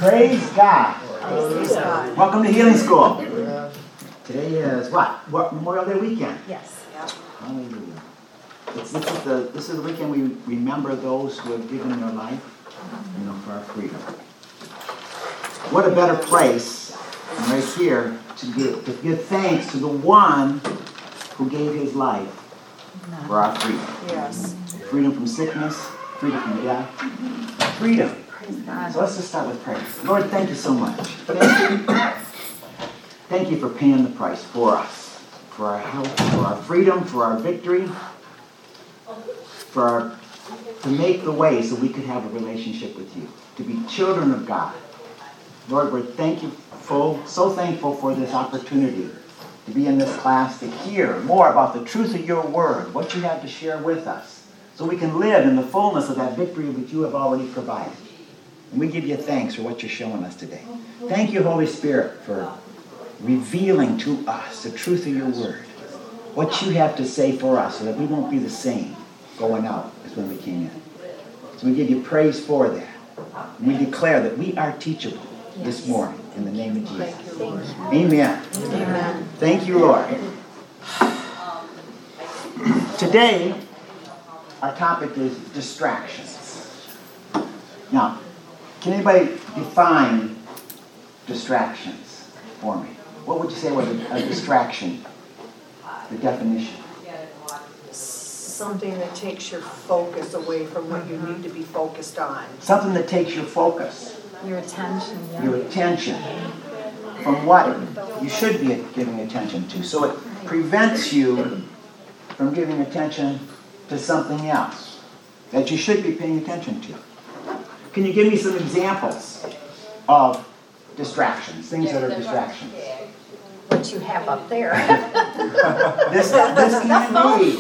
Praise God. Praise God. Welcome to Healing School. Today is what? Memorial Day weekend. Yes. Hallelujah. This is the weekend we remember those who have given their life, for our freedom. What a better place than right here to give thanks to the one who gave his life for our freedom. Yes. Freedom from sickness, freedom from death, freedom. So let's just start with prayer. Lord, thank you so much. Thank you for paying the price for us, for our health, for our freedom, for our victory, to make the way so we could have a relationship with you, to be children of God. Lord, we're so thankful for this opportunity to be in this class, to hear more about the truth of your word, what you have to share with us, so we can live in the fullness of that victory which you have already provided. And we give you thanks for what you're showing us today. Thank you, Holy Spirit, for revealing to us the truth of your word, what you have to say for us, so that we won't be the same going out as when we came in. So we give you praise for that. And we declare that we are teachable this morning in the name of Jesus. Thank you, Lord. Amen. Amen. Thank you, Lord. Today, our topic is distractions. Now, can anybody define distractions for me? What would you say was a distraction? The definition. Something that takes your focus away from what you need to be focused on. Something that takes your focus. Your attention, yeah. Your attention from what you should be giving attention to. So it prevents you from giving attention to something else that you should be paying attention to. Can you give me some examples of distractions, things that are distractions? What you have up there. This can be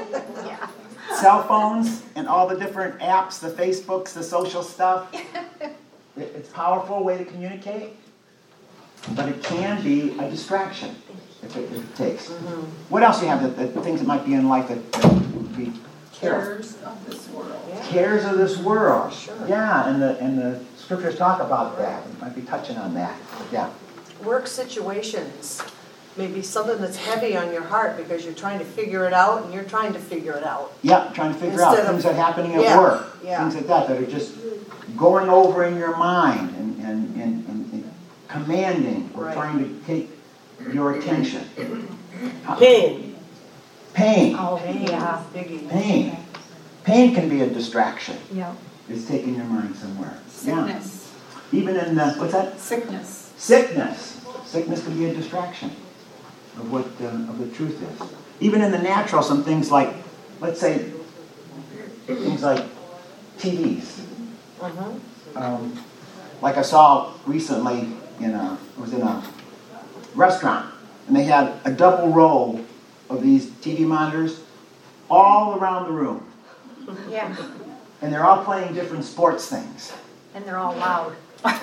cell phones and all the different apps, the Facebooks, the social stuff. It's a powerful way to communicate, but it can be a distraction if it takes. Mm-hmm. What else do you have, the things that might be in life that would be cares of this world? Yeah. Cares of this world. Sure. Yeah, and the scriptures talk about that. We might be touching on that. Yeah. Work situations. Maybe something that's heavy on your heart because you're trying to figure it out and you're trying to figure it out. Yeah, trying to figure out things that are happening at work. Yeah. Things like that are just going over in your mind and commanding or trying to take your attention. Pain. Oh, yeah. Pain. Pain can be a distraction. Yeah. It's taking your mind somewhere. Sickness. Yeah. Even in what's that? Sickness. Sickness. Sickness can be a distraction of what of the truth is. Even in the natural, some things like, let's say, things like TVs. Mm-hmm. Like I saw recently, I was in a restaurant, and they had a double row of these TV monitors all around the room. Yeah. And they're all playing different sports things. And they're all loud.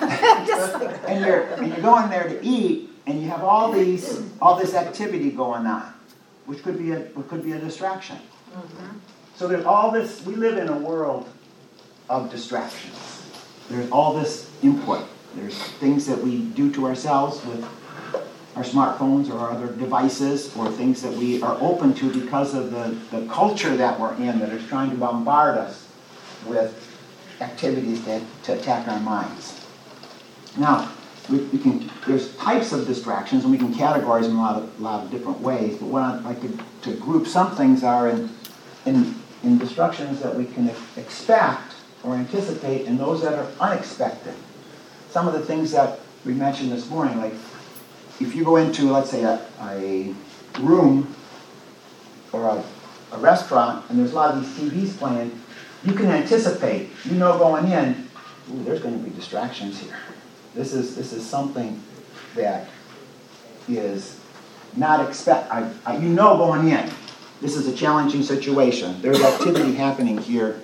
And you're going there to eat, and you have all this activity going on, which could be a distraction. Mm-hmm. So there's all this. We live in a world of distractions. There's all this input. There's things that we do to ourselves with our smartphones or our other devices, or things that we are open to because of the culture that we're in, that is trying to bombard us with activities to attack our minds. Now, there's types of distractions, and we can categorize them in a lot of different ways, but what I'd like to group some things are in distractions that we can expect or anticipate, and those that are unexpected. Some of the things that we mentioned this morning, like if you go into, let's say, a room or a restaurant, and there's a lot of these TVs playing, you can anticipate, going in, there's going to be distractions here. This is something that is not going in. This is a challenging situation. There's activity happening here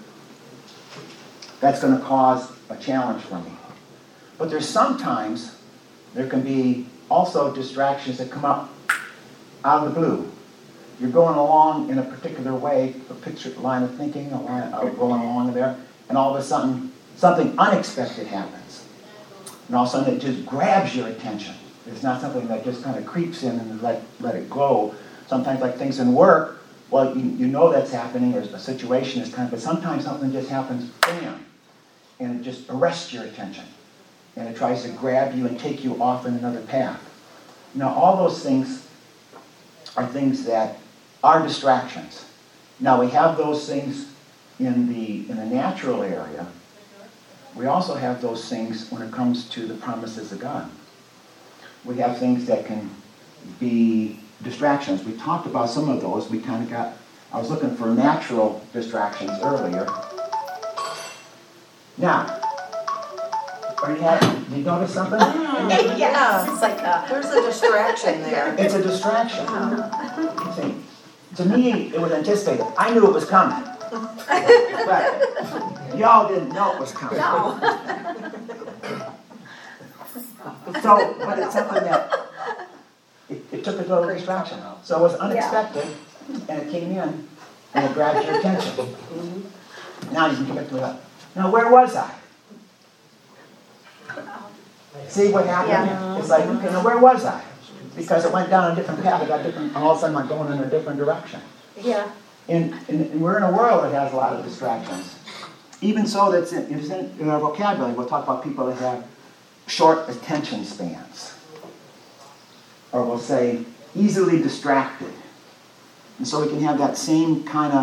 that's going to cause a challenge for me. But sometimes there can be also distractions that come up out of the blue. You're going along in a particular way, a line of thinking, going along there, and all of a sudden something unexpected happens. And all of a sudden it just grabs your attention. It's not something that just kind of creeps in and let it go. Sometimes like things in work, well, you know that's happening, or a situation is kind of, but sometimes something just happens, bam, and it just arrests your attention. And it tries to grab you and take you off in another path. Now, all those things are things that are distractions. Now, we have those things in the natural area. We also have those things when it comes to the promises of God. We have things that can be distractions. We talked about some of those. I was looking for natural distractions earlier. Now, did you notice something? Yeah, it's like There's a distraction there. It's a distraction. See, to me, it was anticipated. I knew it was coming. But y'all didn't know it was coming. So, but it's something that it took a total distraction. So it was unexpected, and it came in, and it grabbed your attention. Now you can get back to it. Now, where was I? See what happened? Yeah. It's like, okay, now where was I? Because it went down a different path. All of a sudden I'm going in a different direction. yeah. And we're in a world that has a lot of distractions. Even so, that's in our vocabulary. We'll talk about people that have short attention spans. Or we'll say easily distracted. And so we can have that same kind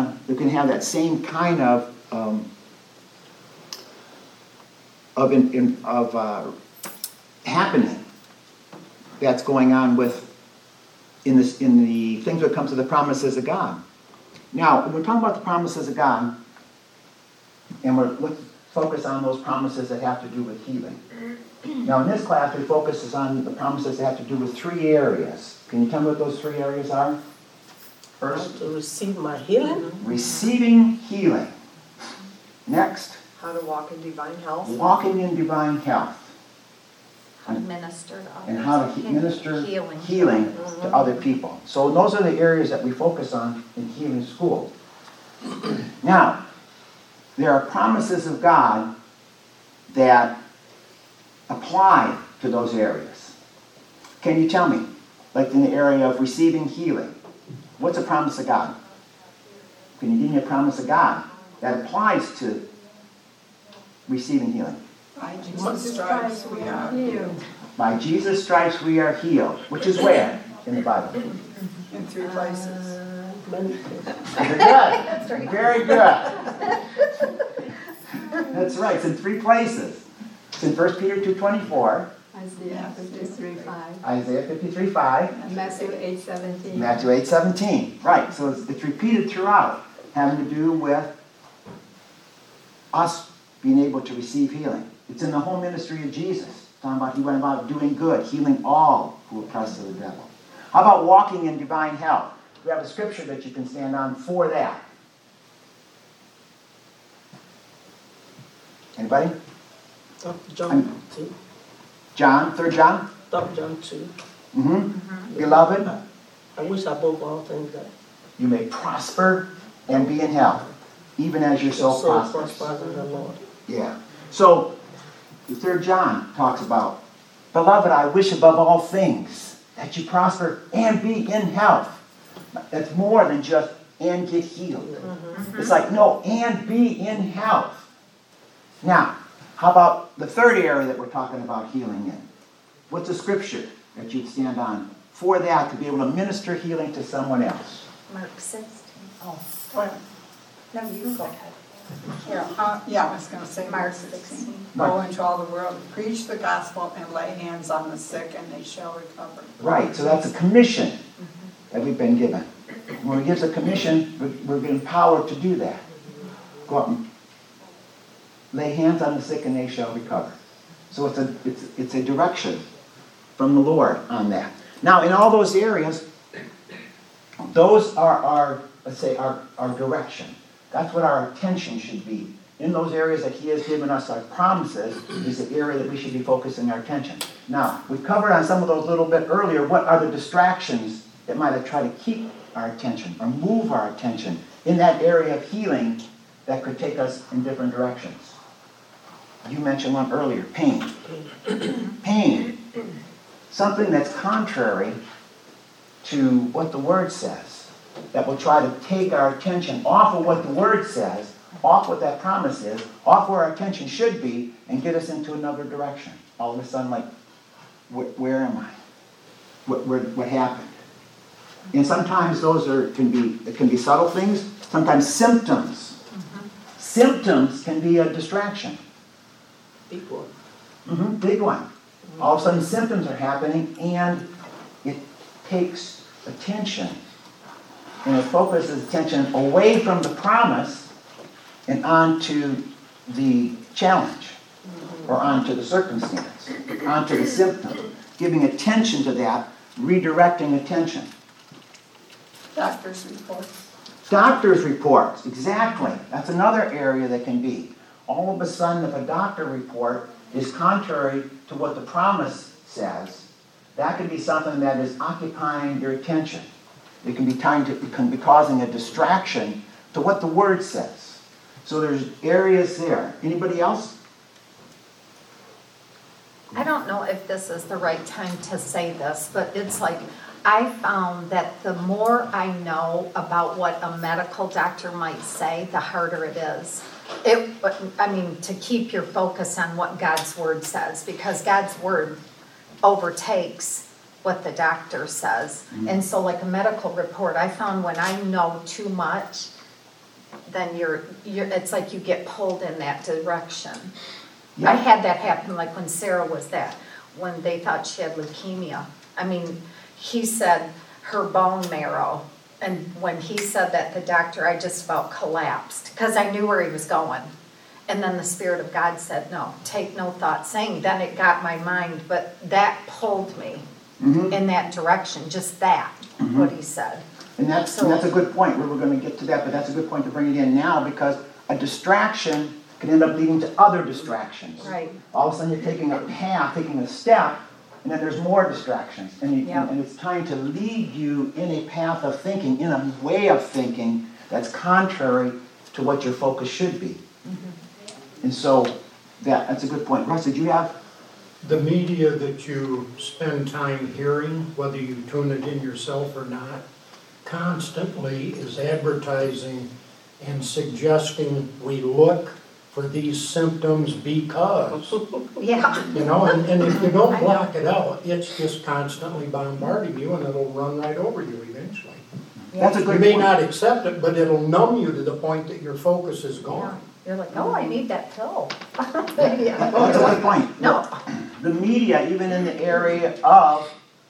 of happening that's going on in the things that come to the promises of God. Now, when we're talking about the promises of God, and let's focus on those promises that have to do with healing. Now, in this class, we focus on the promises that have to do with 3 areas. Can you tell me what those 3 areas are? First, to receive my healing. receiving healing. Next, How to walk in divine health. walking in divine health. How to minister to others. And how to minister Healing. to other people. So those are the areas that we focus on in Healing School. Now, there are promises of God that apply to those areas. Can you tell me, like in the area of receiving healing, what's a promise of God? Can you give me a promise of God that applies to receiving healing? By Jesus' stripes we are healed. By Jesus' stripes we are healed. Which is where in the Bible? In 3 places. Many Very good. Very good. That's right. It's in 3 places. It's in 1 Peter 2:24, Isaiah 53:5, Isaiah 53:5, and Matthew 8:17. Matthew 8:17. Right. So it's repeated throughout, having to do with us being able to receive healing. It's in the whole ministry of Jesus. Talking about he went about doing good, healing all who were oppressed of the devil. How about walking in divine health? We have a scripture that you can stand on for that. Anybody? John 2. John, 3 John? John 2. Beloved, I wish above all things that you may prosper and be in health, even as your soul prospers. prospers in the Lord. Yeah. So, the 3 John talks about, beloved, I wish above all things that you prosper and be in health. That's more than just and get healed. It's like, no, and be in health. Now, how about the 3rd area that we're talking about healing in? What's a scripture that you'd stand on for that to be able to minister healing to someone else? Mark 16. Oh, Well, no, you go ahead. Here, yeah, I was going to say Mark Mark 16. 16. Go into all the world, preach the gospel, and lay hands on the sick, and they shall recover. Right, so that's a commission that we've been given. When he gives a commission, we're empowered to do that. Go out and lay hands on the sick and they shall recover. So it's a direction from the Lord on that. Now, in all those areas, those are our, let's say, our direction. That's what our attention should be. In those areas that he has given us our promises is the area that we should be focusing our attention. Now, we covered on some of those a little bit earlier, what are the distractions that might have tried to keep our attention or move our attention in that area of healing that could take us in different directions. You mentioned one earlier, pain. Pain. Something that's contrary to what the Word says. That will try to take our attention off of what the Word says, off what that promise is, off where our attention should be, and get us into another direction. All of a sudden, like, where am I? What happened? And sometimes those can be subtle things. Sometimes symptoms. Symptoms can be a distraction. Big one. Big one. All of a sudden symptoms are happening and it takes attention. And it focuses attention away from the promise and onto the challenge. Or onto the circumstance. Onto the symptom. Giving attention to that, redirecting attention. Doctor's reports. Doctor's reports, exactly. That's another area that can be. All of a sudden, if a doctor report is contrary to what the promise says, that can be something that is occupying your attention. It can be causing a distraction to what the Word says. So there's areas there. Anybody else? I don't know if this is the right time to say this, but it's like, I found that the more I know about what a medical doctor might say, the harder it is. To keep your focus on what God's Word says, because God's Word overtakes what the doctor says. And so like a medical report, I found when I know too much, then it's like you get pulled in that direction. Yeah. I had that happen like when Sarah was when they thought she had leukemia. He said her bone marrow, and when he said that, the doctor, I just about collapsed because I knew where he was going. And then the Spirit of God said, no, take no thought saying. Then it got my mind, but that pulled me in that direction, just that, what he said. And that's a good point. We're going to get to that, but that's a good point to bring it in now because a distraction can end up leading to other distractions. Right. All of a sudden you're taking a path, taking a step, and then there's more distractions. And it's trying to lead you in a path of thinking, in a way of thinking that's contrary to what your focus should be. And so that's a good point. Russ, did you have? The media that you spend time hearing, whether you tune it in yourself or not, constantly is advertising and suggesting we look for these symptoms because, Yeah. and if you don't block it out, it's just constantly bombarding you and it'll run right over you eventually. That's a good You may point. not accept it, but it'll numb you to the point that your focus is gone. You're like, oh, I need that pill. That's a good point. No. The media, even in the area of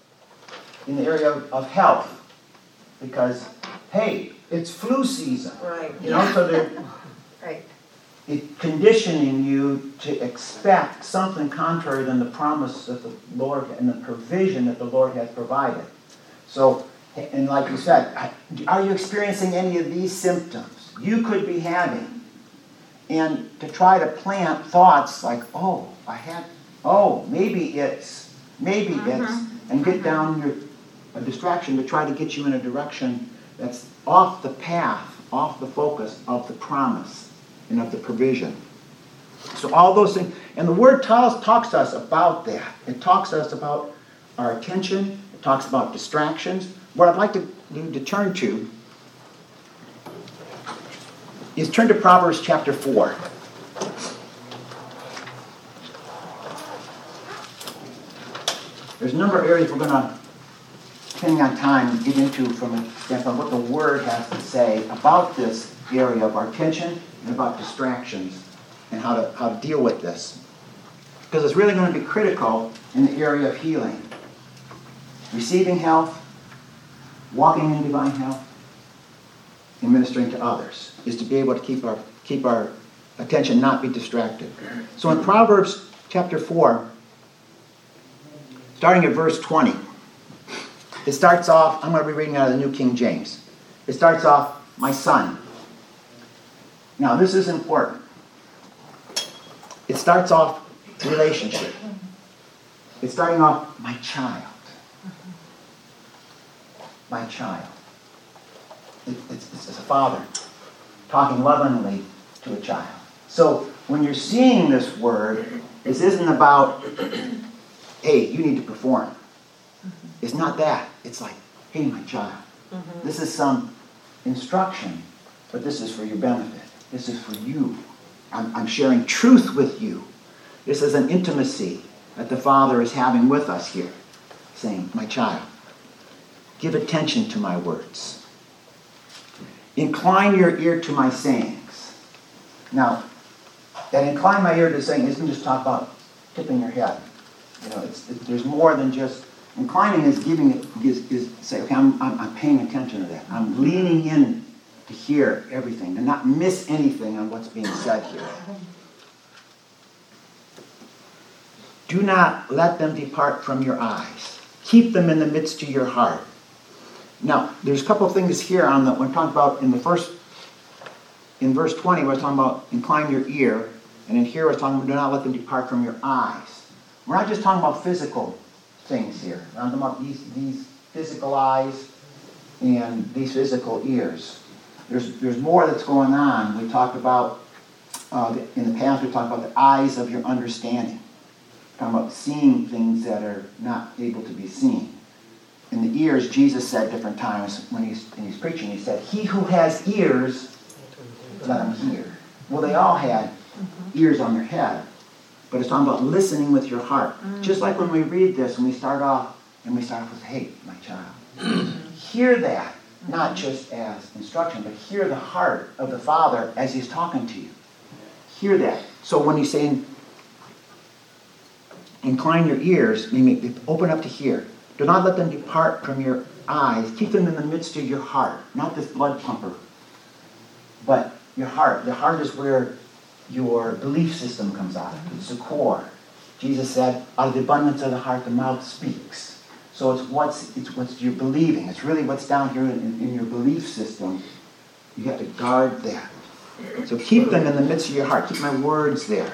health, because hey, it's flu season. Right. So they're Right. conditioning you to expect something contrary than the promise that the Lord and the provision that the Lord has provided. So, and like you said, are you experiencing any of these symptoms you could be having? And to try to plant thoughts like, maybe it's, and get down a distraction to try to get you in a direction that's off the path, off the focus of the promise and of the provision. So all those things, and the Word talks to us about that. It talks to us about our attention. It talks about distractions. What I'd like to turn to is turn to Proverbs chapter 4. There's a number of areas we're going to, depending on time, get into from a standpoint of what the Word has to say about this area of our attention and about distractions and how to deal with this. Because it's really going to be critical in the area of healing. Receiving health, walking in divine health, and ministering to others is to be able to keep our attention, not be distracted. So in Proverbs chapter 4, starting at verse 20, it starts off, I'm going to be reading out of the New King James. It starts off, my son. Now this is important. It starts off relationship. It's starting off, my child. My child. It's a father talking lovingly to a child. So when you're seeing this word, this isn't about, hey, you need to perform. It's not that. It's like, hey, my child, this is some instruction, but this is for your benefit. This is for you. I'm sharing truth with you. This is an intimacy that the Father is having with us here, saying, my child, give attention to my words. Incline your ear to my sayings. Now, that incline my ear to saying isn't just talk about tipping your head. You know, there's more than just inclining. Is giving it is say, okay, I'm paying attention to that. I'm leaning in to hear everything, to not miss anything on what's being said here. Do not let them depart from your eyes. Keep them in the midst of your heart. Now, there's a couple of things here on the, we're talking about in verse 20, we're talking about incline your ear, and in here we're talking about do not let them depart from your eyes. We're not just talking about physical things here. We're not talking about these physical eyes and these physical ears. There's more that's going on. We talked about, in the past, we talked about the eyes of your understanding. We're talking about seeing things that are not able to be seen. In the ears, Jesus said different times when he's preaching, he said, he who has ears, let him hear. Well, they all had ears on their head. But it's talking about listening with your heart. Just like when we read this and we start off with, hey, my child. Hear that, not just as instruction, but hear the heart of the Father as he's talking to you. Hear that. So when he's saying, incline your ears, meaning open up to hear. Do not let them depart from your eyes. Keep them in the midst of your heart. Not this blood pumper, but your heart. The heart is where your belief system comes out of. It's the core. Jesus said, out of the abundance of the heart, the mouth speaks. So it's what you're believing. It's really what's down here in your belief system. You have to guard that. So keep them in the midst of your heart. Keep my words there.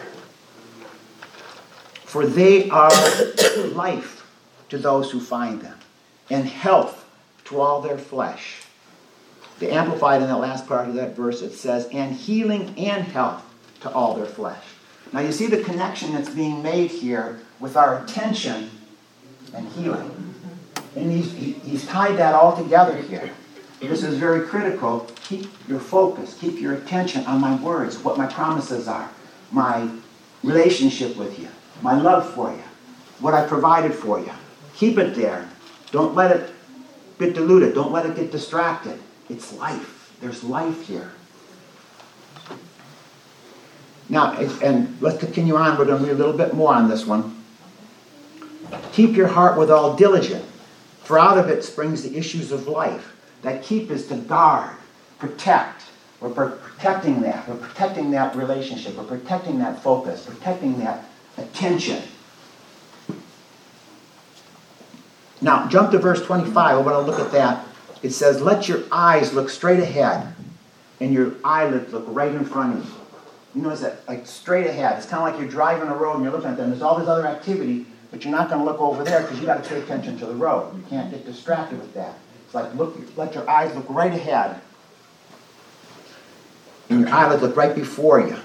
For they are life to those who find them, and health to all their flesh. The Amplified in that last part of that verse, it says, and healing and health to all their flesh. Now you see the connection that's being made here with our attention and healing. And he's tied that all together here. This is very critical. Keep your focus, keep your attention on my words, what my promises are, my relationship with you, my love for you, what I provided for you. Keep it there. Don't let it get diluted. Don't let it get distracted. It's life. There's life here. Now, and let's continue on. We're going to read a little bit more on this one. Keep your heart with all diligence, for out of it springs the issues of life. That keep is to guard, protect. We're protecting that. We're protecting that relationship. We're protecting that focus, protecting that attention. Now, jump to verse 25. I want to look at that. It says, let your eyes look straight ahead and your eyelids look right in front of you. You notice that, like straight ahead. It's kind of like you're driving a road and you're looking at them. There's all this other activity, but you're not going to look over there because you've got to pay attention to the road. You can't get distracted with that. It's like let your eyes look right ahead and your eyelids look right before you.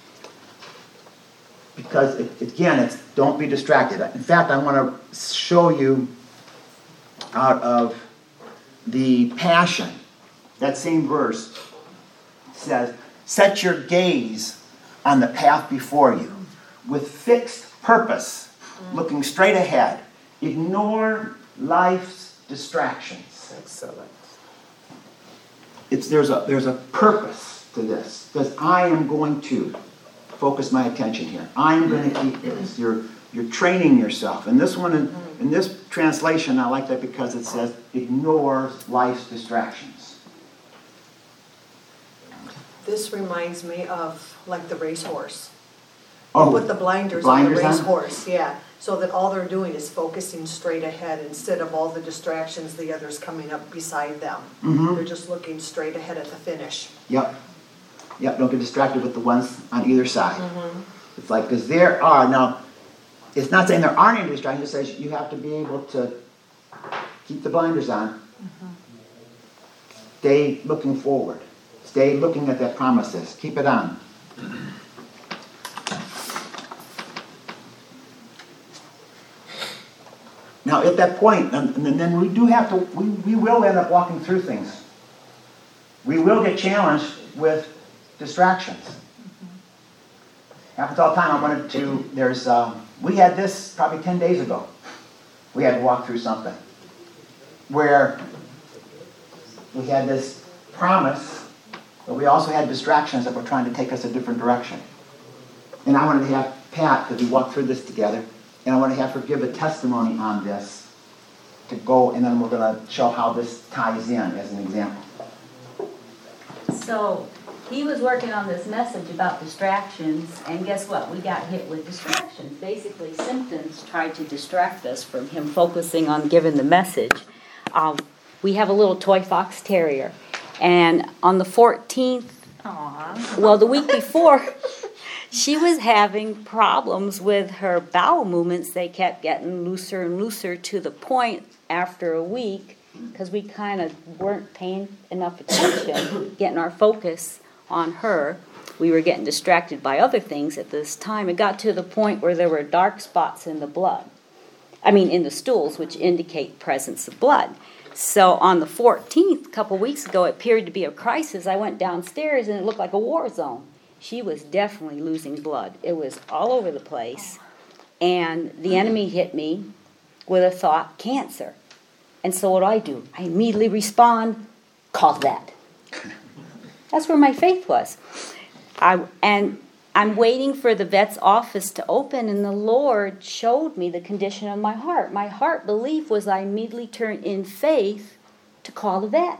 Because, it's don't be distracted. In fact, I want to show you out of the Passion, that same verse says, set your gaze on the path before you with fixed purpose, looking straight ahead. Ignore life's distractions. Excellent. There's a purpose to this, because I am going to focus my attention here. I am going to keep this. You're training yourself. And this one, in this translation, I like that because it says, ignore life's distractions. This reminds me of like the racehorse. Oh, Put the blinders on the racehorse, yeah. So that all they're doing is focusing straight ahead instead of all the distractions, the others coming up beside them. They're just looking straight ahead at the finish. Yep, don't get distracted with the ones on either side. It's like, because there are, now, it's not saying there aren't any distractions, it says you have to be able to keep the blinders on. Stay looking forward. Stay looking at that promises. Keep it on. Now, at that point, and then we do have to, we will end up walking through things. We will get challenged with distractions. Happens all the time. I wanted to, we had this probably 10 days ago. We had to walk through something where we had this promise, but we also had distractions that were trying to take us a different direction. And I wanted to have Pat, because we walked through this together, and I want to have her give a testimony on this to go, and then we're going to show how this ties in as an example. So he was working on this message about distractions, and guess what? We got hit with distractions. Basically, symptoms tried to distract us from him focusing on giving the message. We have a little toy fox terrier, and on the 14th, well, the week before, she was having problems with her bowel movements. They kept getting looser and looser to the point after a week, because we kind of weren't paying enough attention, getting our focus on her. We were getting distracted by other things at this time. It got to the point where there were dark spots in the blood. In the stools, which indicate presence of blood. So on the 14th, a couple weeks ago, it appeared to be a crisis. I went downstairs and it looked like a war zone. She was definitely losing blood. It was all over the place. And the enemy hit me with a thought, cancer. And so what do? I immediately respond, call that. That's where my faith was. I'm waiting for the vet's office to open, and the Lord showed me the condition of my heart. My heart belief was I immediately turned in faith to call the vet.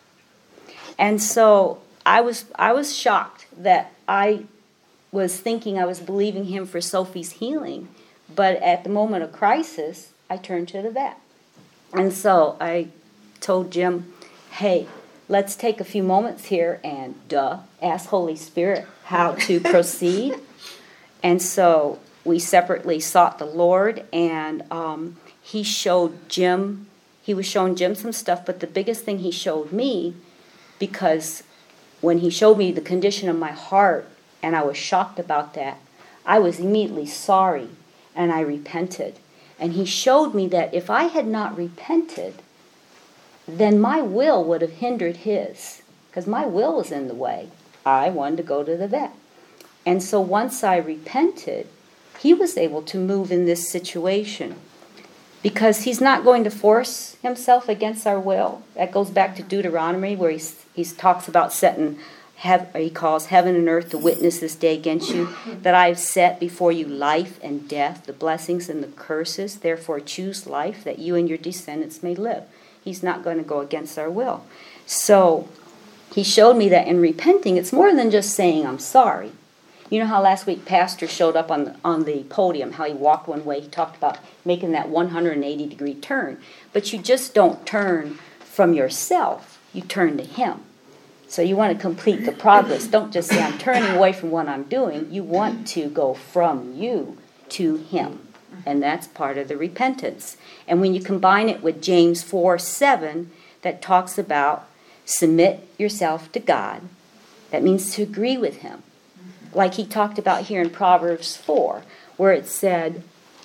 And so I was shocked that I was thinking I was believing him for Sophie's healing, but at the moment of crisis, I turned to the vet. And so I told Jim, hey, let's take a few moments here and ask Holy Spirit how to proceed. And so we separately sought the Lord, and he was showing Jim some stuff, but the biggest thing he showed me, because when he showed me the condition of my heart, and I was shocked about that, I was immediately sorry, and I repented. And he showed me that if I had not repented, then my will would have hindered his, because my will was in the way. I wanted to go to the vet. And so once I repented, he was able to move in this situation, because he's not going to force himself against our will. That goes back to Deuteronomy, where he talks about he calls heaven and earth to witness this day against you, that I have set before you life and death, the blessings and the curses. Therefore choose life, that you and your descendants may live. He's not going to go against our will. So he showed me that in repenting, it's more than just saying I'm sorry. You know how last week Pastor showed up on the podium, how he walked one way. He talked about making that 180-degree turn. But you just don't turn from yourself. You turn to him. So you want to complete the progress. Don't just say, I'm turning away from what I'm doing. You want to go from you to him. And that's part of the repentance. And when you combine it with James 4:7, that talks about submit yourself to God, that means to agree with him. Like he talked about here in Proverbs 4, where it said,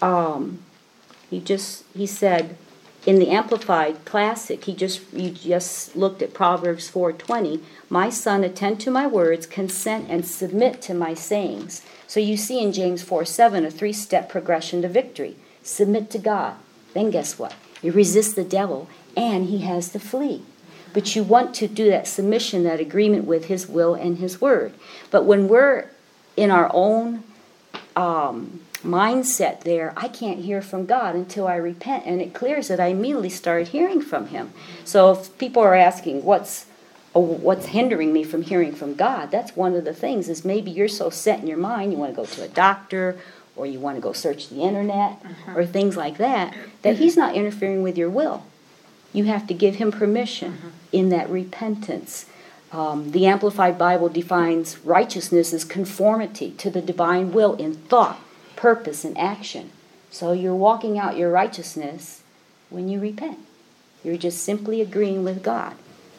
he said, in the Amplified Classic, you just looked at Proverbs 4:20, my son, attend to my words, consent and submit to my sayings. So you see in James 4:7 a 3-step progression to victory. Submit to God. Then guess what? You resist the devil, and he has to flee. But you want to do that submission, that agreement with his will and his word. But when we're in our own mindset there, I can't hear from God until I repent, and it clears it. I immediately start hearing from him. So if people are asking, what's hindering me from hearing from God, that's one of the things, is maybe you're so set in your mind, you want to go to a doctor, or you want to go search the internet, or things like that, that he's not interfering with your will. You have to give him permission in that repentance. The Amplified Bible defines righteousness as conformity to the divine will in thought, purpose, and action. So you're walking out your righteousness when you repent. You're just simply agreeing with God.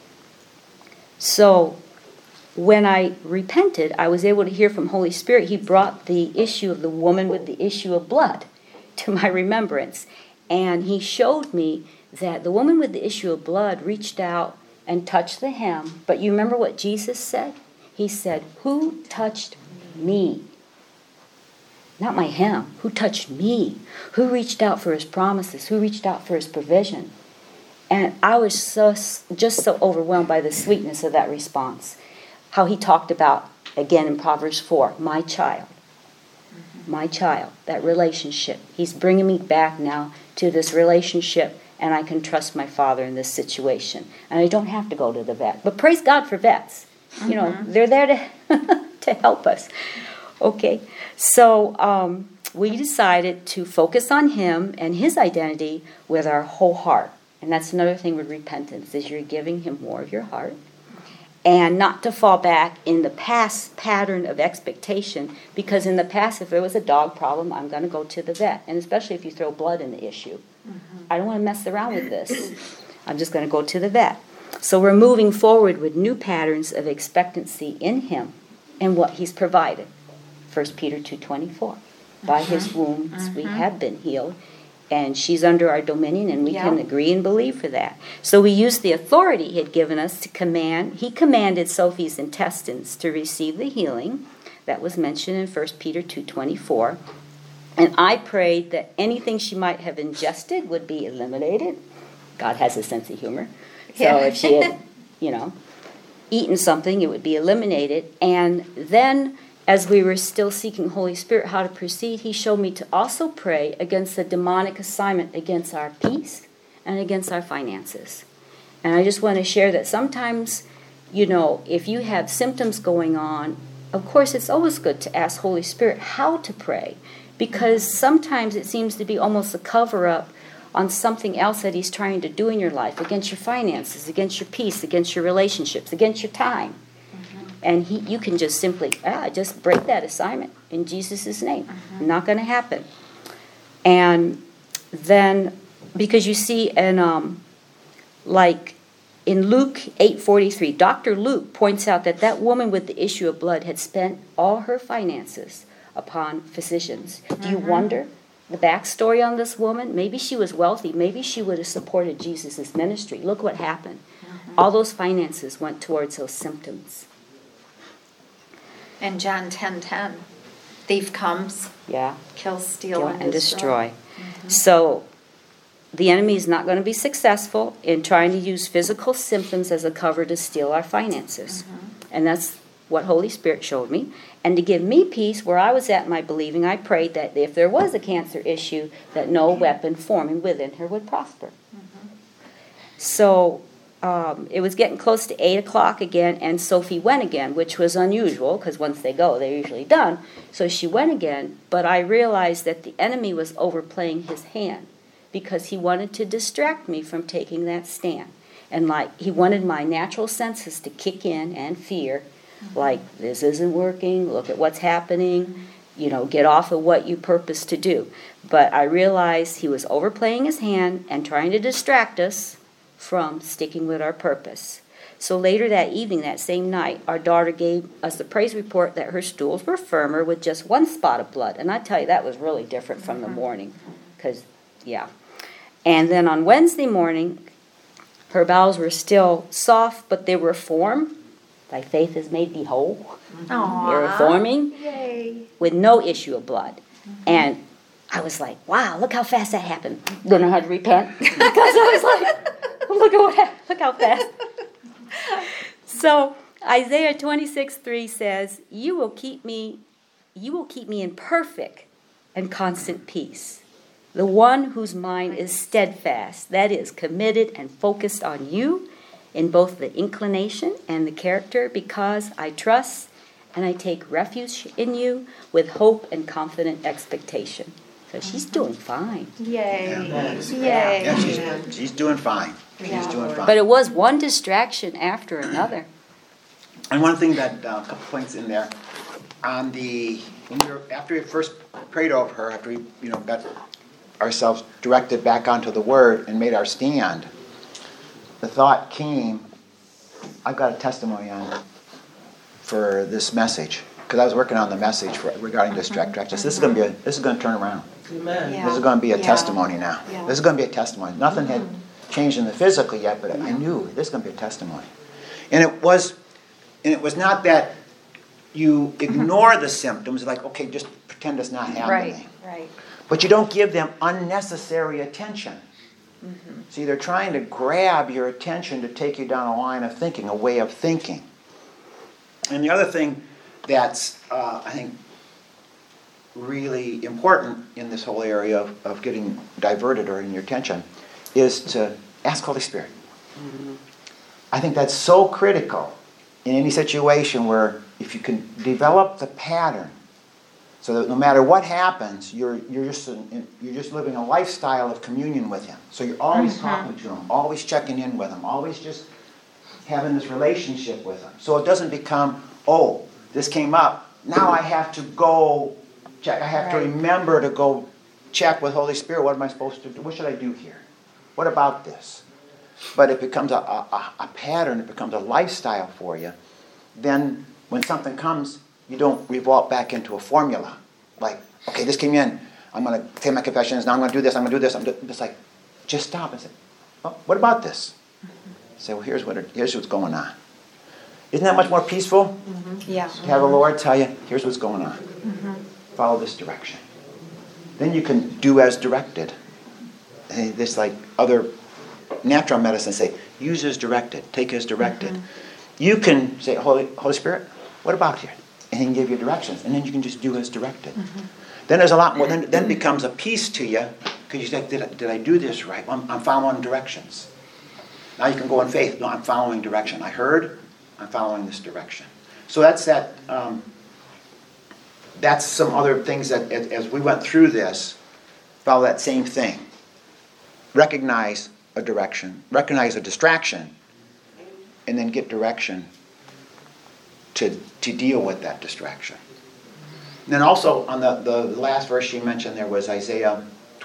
So when I repented, I was able to hear from Holy Spirit. He brought the issue of the woman with the issue of blood to my remembrance. And he showed me that the woman with the issue of blood reached out and touched the hem. But you remember what Jesus said? He said, "Who touched me?" Not my hem. Who touched me? Who reached out for his promises? Who reached out for his provision? And I was just so overwhelmed by the sweetness of that response. How he talked about, again in Proverbs 4, my child. My child, that relationship. He's bringing me back now to this relationship, and I can trust my Father in this situation. And I don't have to go to the vet. But praise God for vets. You know, they're there to, to help us. Okay, so we decided to focus on him and his identity with our whole heart. And that's another thing with repentance, is you're giving him more of your heart. And not to fall back in the past pattern of expectation, because in the past, if there was a dog problem, I'm going to go to the vet. And especially if you throw blood in the issue. I don't want to mess around with this. I'm just going to go to the vet. So we're moving forward with new patterns of expectancy in him and what he's provided. 1 Peter 2:24. By his wounds we have been healed. And she's under our dominion, and we can agree and believe for that. So we used the authority he had given us to command. He commanded Sophie's intestines to receive the healing that was mentioned in 1 Peter 2:24. And I prayed that anything she might have ingested would be eliminated. God has a sense of humor. So if she had, eaten something, it would be eliminated. And then, as we were still seeking Holy Spirit how to proceed, he showed me to also pray against the demonic assignment against our peace and against our finances. And I just want to share that sometimes, if you have symptoms going on, of course it's always good to ask Holy Spirit how to pray, because sometimes it seems to be almost a cover-up on something else that he's trying to do in your life, against your finances, against your peace, against your relationships, against your time. And you can just simply, just break that assignment in Jesus' name. Not going to happen. And then, because you see, like in Luke 8:43, Dr. Luke points out that woman with the issue of blood had spent all her finances upon physicians. Do you wonder the backstory on this woman? Maybe she was wealthy. Maybe she would have supported Jesus' ministry. Look what happened. All those finances went towards those symptoms. And John 10:10, thief comes, kills, steal, and destroy. So the enemy is not going to be successful in trying to use physical symptoms as a cover to steal our finances. And that's what Holy Spirit showed me. And to give me peace where I was at in my believing, I prayed that if there was a cancer issue, that no weapon forming within her would prosper. So it was getting close to 8 o'clock again, and Sophie went again, which was unusual, because once they go, they're usually done. So she went again, but I realized that the enemy was overplaying his hand, because he wanted to distract me from taking that stand. And he wanted my natural senses to kick in and fear, like, this isn't working, look at what's happening, get off of what you purpose to do. But I realized he was overplaying his hand and trying to distract us from sticking with our purpose. So later that evening, that same night, our daughter gave us the praise report that her stools were firmer with just one spot of blood. And I tell you, that was really different from the morning. And then on Wednesday morning, her bowels were still soft, but they were formed. Thy faith has made thee whole. They were forming with no issue of blood. And I was like, wow, look how fast that happened. Don't know how to repent. Because I was like, look how fast. So Isaiah 26:3 says, you will keep me in perfect and constant peace. The one whose mind is steadfast, that is, committed and focused on you in both the inclination and the character, because I trust and I take refuge in you with hope and confident expectation. So she's doing fine. Yay. Yeah, she's doing fine. She's doing fine. But it was one distraction after another. And one thing that, a couple points in there, after we first prayed over her, after we got ourselves directed back onto the Word and made our stand, the thought came, I've got a testimony on for this message, because I was working on the message regarding distraction. This is going to turn around. Amen. Yeah. This is going to be a Yeah. testimony now. Yeah. This is going to be a testimony. Nothing had changed in the physical yet, but I knew this is going to be a testimony. And it was not that you ignore the symptoms, like, okay, just pretend it's not happening. Right. But you don't give them unnecessary attention. See, they're trying to grab your attention to take you down a line of thinking, a way of thinking. And the other thing that's, I think, really important in this whole area of getting diverted or in your attention is to ask Holy Spirit. I think that's so critical in any situation where if you can develop the pattern so that no matter what happens, you're just living a lifestyle of communion with Him. So you're always talking to Him, always checking in with Him, always just having this relationship with Him. So it doesn't become, oh, this came up, now I have to go check. I have to remember to go check with Holy Spirit. What am I supposed to do? What should I do here? What about this? But it becomes a pattern. It becomes a lifestyle for you. Then when something comes, you don't revolt back into a formula. Like, okay, this came in. I'm going to say my confessions. Now I'm going to do this. I'm going to do this. I'm just like, just stop and say, oh, what about this? Say, well, here's what's going on. Isn't that much more peaceful? Yeah. To have the Lord tell you, here's what's going on. Follow this direction. Then you can do as directed. And this, like other natural medicine, say, use as directed, take as directed. You can say, Holy Spirit, what about here? And He can give you directions, and then you can just do as directed. Then there's a lot more. Then it becomes a peace to you because you say, did I do this right? Well, I'm following directions. Now you can go in faith. No, I'm following direction. I heard. I'm following this direction. So that's that. That's some other things that, as we went through this, follow that same thing. Recognize a direction, recognize a distraction, and then get direction to deal with that distraction. And then also, on the last verse you mentioned there was Isaiah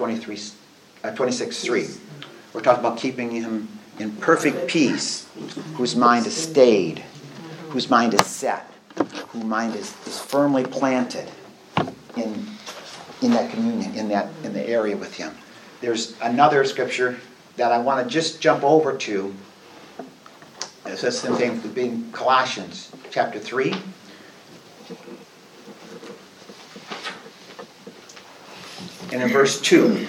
26:3. We're talking about keeping him in perfect peace, whose mind is stayed, whose mind is set, whose mind is firmly planted in that communion, in the area with Him. There's another scripture that I want to just jump over to. It says the same thing in Colossians chapter 3. And in verse 2,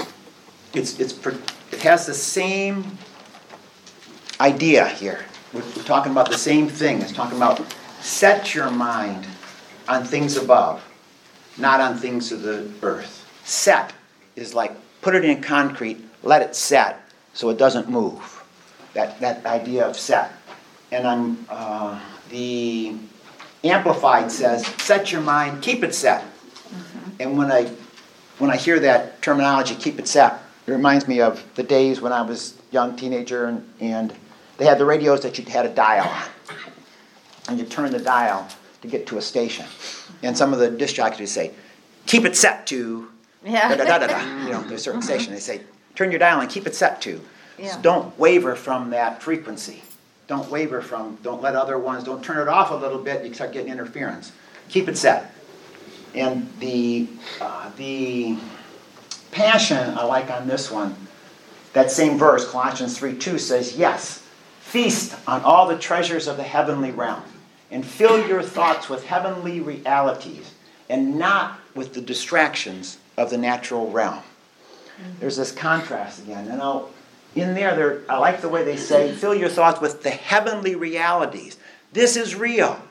it has the same idea here. We're talking about the same thing. It's talking about set your mind on things above, not on things of the earth. Set is like put it in concrete, let it set so it doesn't move. That idea of set. And the Amplified says, set your mind, keep it set. And when I hear that terminology, keep it set, it reminds me of the days when I was a young teenager and they had the radios that you had a dial on. And you turn the dial to get to a station. And some of the disc jockeys would say, keep it set to da-da-da-da-da. You know, there's a certain station. They say, turn your dial and keep it set to. Yeah. So don't waver from that frequency. Don't let other ones, don't turn it off a little bit, you start getting interference. Keep it set. And the Passion I like on this one, that same verse, Colossians 3:2 says, yes, feast on all the treasures of the heavenly realm and fill your thoughts with heavenly realities and not with the distractions of the natural realm. There's this contrast again. And in there, I like the way they say, fill your thoughts with the heavenly realities. This is real.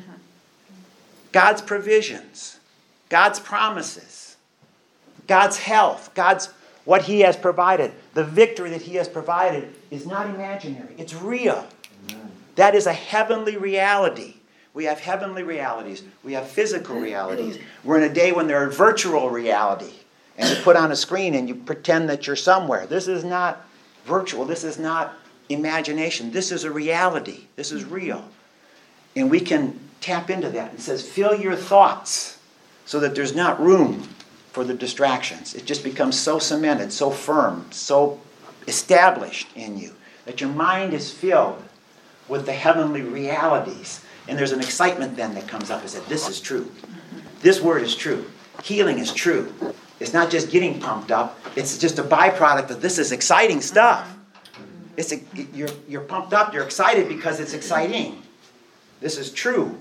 God's provisions, God's promises, God's health, God's what He has provided, the victory that He has provided is not imaginary. It's real. That is a heavenly reality. We have heavenly realities. We have physical realities. We're in a day when there are virtual reality. And you put on a screen and you pretend that you're somewhere. This is not virtual. This is not imagination. This is a reality. This is real. And we can tap into that. It says, fill your thoughts so that there's not room for the distractions. It just becomes so cemented, so firm, so established in you that your mind is filled with the heavenly realities. And there's an excitement then that comes up and says, this is true. This word is true. Healing is true. It's not just getting pumped up. It's just a byproduct of this is exciting stuff. You're pumped up. You're excited because it's exciting. This is true.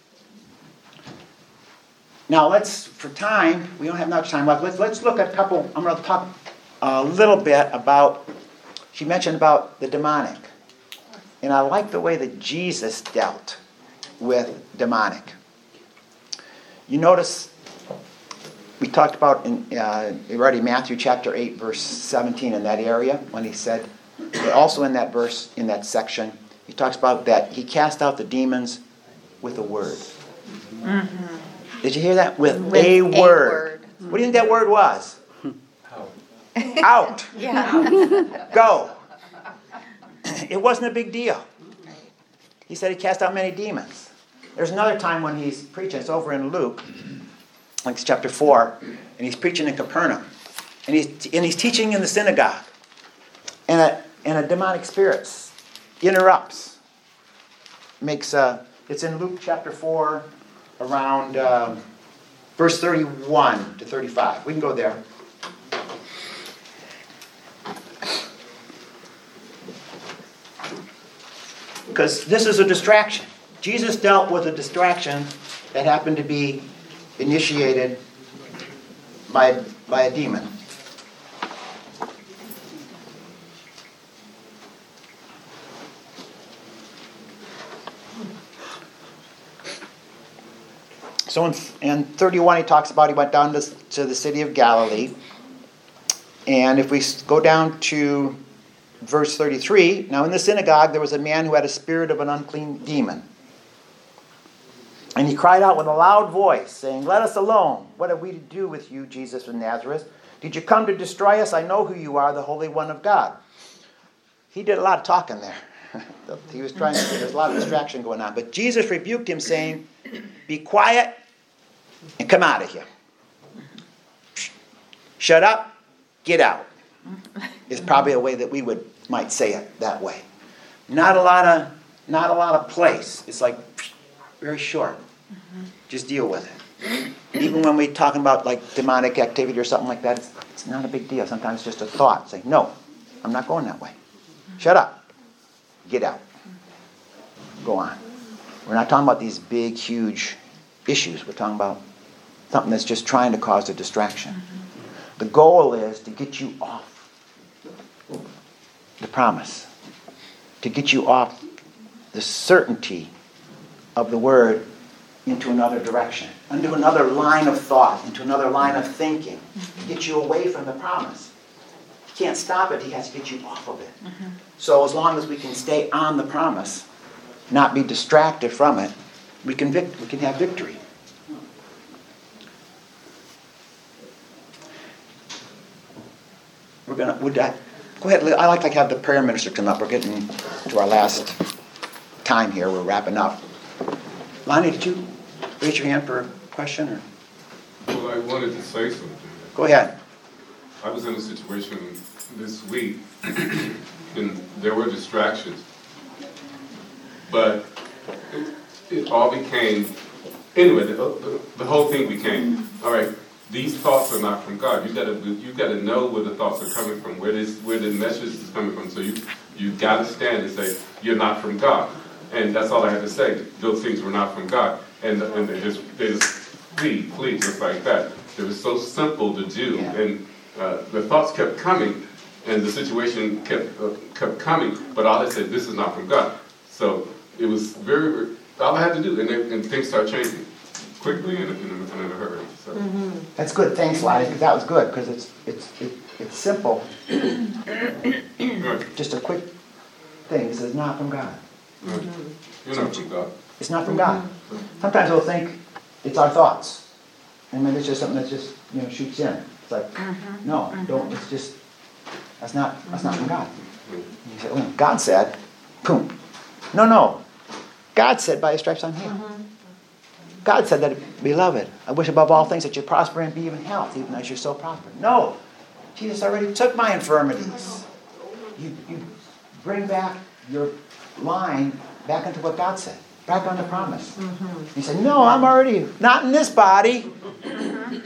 Now for time, we don't have much time left. Let's look at a couple. I'm going to talk a little bit about, she mentioned about the demonic. And I like the way that Jesus dealt with demonic. You notice, we talked about already Matthew chapter 8, verse 17 in that area, when he said, but also in that verse, in that section, he talks about that he cast out the demons with a word. Mm-hmm. Did you hear that? With a word. What do you think that word was? Out. Yeah. Go. It wasn't a big deal. He said he cast out many demons. There's another time when he's preaching. It's over in Luke, like it's chapter 4, and he's preaching in Capernaum. And he's teaching in the synagogue. And a demonic spirit interrupts. It's in Luke chapter 4, around verse 31 to 35. We can go there. Because this is a distraction. Jesus dealt with a distraction that happened to be initiated by a demon. So in 31 he talks about he went down to the city of Galilee. And if we go down to verse 33, now in the synagogue there was a man who had a spirit of an unclean demon. And he cried out with a loud voice, saying, "Let us alone. What have we to do with you, Jesus of Nazareth? Did you come to destroy us? I know who you are, the Holy One of God." He did a lot of talking there. He was trying to, there's a lot of distraction going on. But Jesus rebuked him, saying, "Be quiet and come out of here. Shut up, get out." Is probably a way that we might say it that way. Not a lot of place. It's like very short. Just deal with it. Even when we're talking about like demonic activity or something like that, it's not a big deal. Sometimes it's just a thought. Say, "No, I'm not going that way. Shut up. Get out. Go on." We're not talking about these big, huge issues. We're talking about something that's just trying to cause a distraction. The goal is to get you off the promise, to get you off the certainty of the word into another direction, into another line of thought, into another line of thinking, to get you away from the promise. He can't stop it. He has to get you off of it. So as long as we can stay on the promise, not be distracted from it, we can have victory. Go ahead. I like to have the prayer minister come up. We're getting to our last time here. We're wrapping up. Lonnie, did you raise your hand for a question? Or? Well, I wanted to say something. Go ahead. I was in a situation this week, and there were distractions. But it all became, anyway, the whole thing became, all right, these thoughts are not from God. You got to know where the thoughts are coming from, where the message is coming from. So you got to stand and say, "You're not from God." And that's all I had to say. Those things were not from God. And they just flee, just like that. It was so simple to do. Yeah. And the thoughts kept coming, and the situation kept coming. But all I said, "This is not from God." So it was very all I had to do, and things started changing quickly in a hurry. So. That's good. Thanks, Lonnie. That was good because it's simple. Just a quick thing. It says, "Not from God." You're not from God. It's not from God. Sometimes we'll think it's our thoughts, and maybe it's just something that just shoots in. It's like, no, don't. It's just that's not from God. And you say, "Well, God said," boom. No. God said, "By His stripes I'm healed." God said that, "Beloved, I wish above all things that you prosper and be in health, even as your soul prospers." No, Jesus already took my infirmities. You bring back your line back into what God said, back on the promise. He said, "No, I'm already not in this body."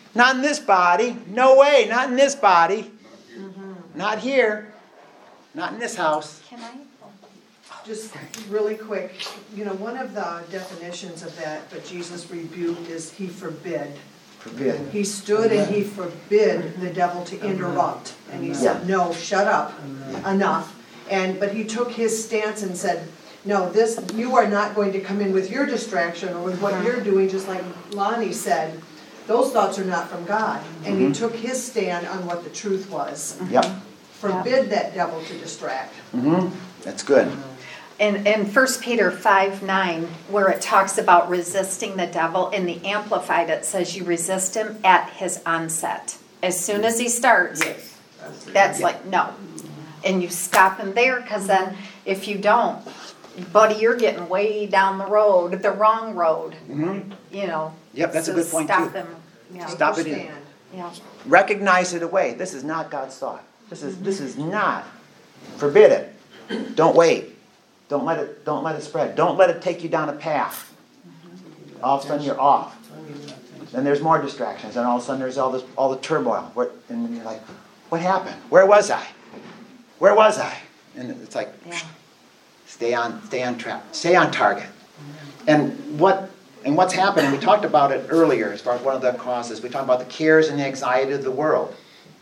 Not in this body. No way, not in this body. Not here. Not in this house. Can I? Just really quick, one of the definitions of that, but Jesus rebuked, is he forbid. Forbid. He stood and he forbid the devil to interrupt. And he said, no, shut up, enough. But he took his stance and said, no, you are not going to come in with your distraction or with what you're doing, just like Lonnie said. Those thoughts are not from God. And he took his stand on what the truth was. Yep. Forbid that devil to distract. That's good. In 1 Peter 5:9, where it talks about resisting the devil, in the Amplified it says you resist him at his onset. As soon as he starts, that's like, no. And you stop him there, because then if you don't, buddy, you're getting way down the road, the wrong road. Yep, that's a good point, stop too. him. Yeah. Stop it in. Stand. Yeah. Recognize it away. This is not God's thought. This is not. Forbid it. Don't wait. Don't let it spread. Don't let it take you down a path. All of a sudden you're off. Then there's more distractions, and all of a sudden there's all the turmoil. And you're like, what happened? Where was I? Where was I? And it's like, stay on track. Stay on target. And what's happening, we talked about it earlier as far as one of the causes. We talked about the cares and the anxiety of the world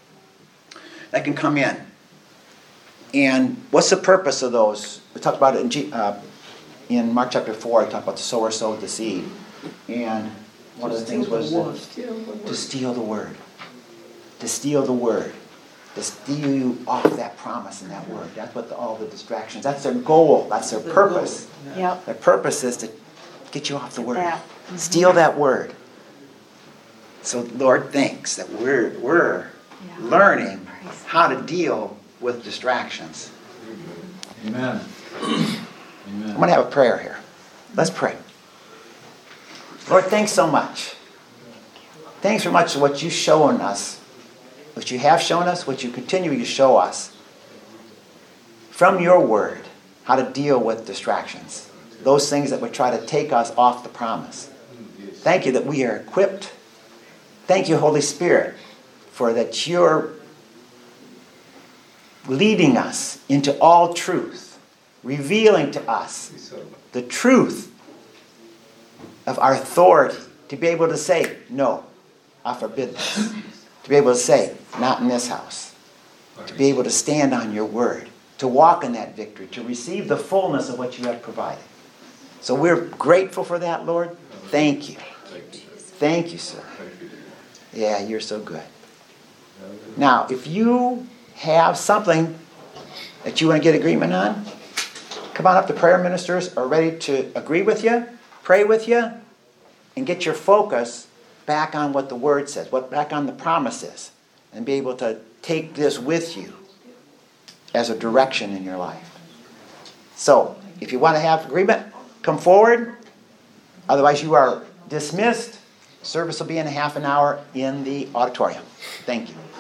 that can come in. And what's the purpose of those? We talked about it in Mark chapter 4. We talked about the sower sowed the seed. And one of the things was to steal the word. To steal the word. To steal you off that promise and that word. That's what all the distractions, that's their goal. That's their purpose. Yep. Their purpose is to get you off the word. Steal that word. So Lord thinks that we're learning how to deal with distractions. Amen. I'm going to have a prayer here. Let's pray. Lord, thanks so much. Thanks so much for what you've shown us, what you have shown us, what you continue to show us from your word, how to deal with distractions. Those things that would try to take us off the promise. Thank you that we are equipped. Thank you, Holy Spirit, for that you're leading us into all truth, revealing to us the truth of our authority to be able to say, no, I forbid this. To be able to say, not in this house. To be able to stand on your word, to walk in that victory, to receive the fullness of what you have provided. So we're grateful for that, Lord. Thank you. Thank you, sir. Yeah, you're so good. Now, if you have something that you want to get agreement on, come on up. The prayer ministers are ready to agree with you, pray with you, and get your focus back on what the word says, back on the promises, and be able to take this with you as a direction in your life. So, if you want to have agreement, come forward. Otherwise, you are dismissed. Service will be in a half an hour in the auditorium. Thank you.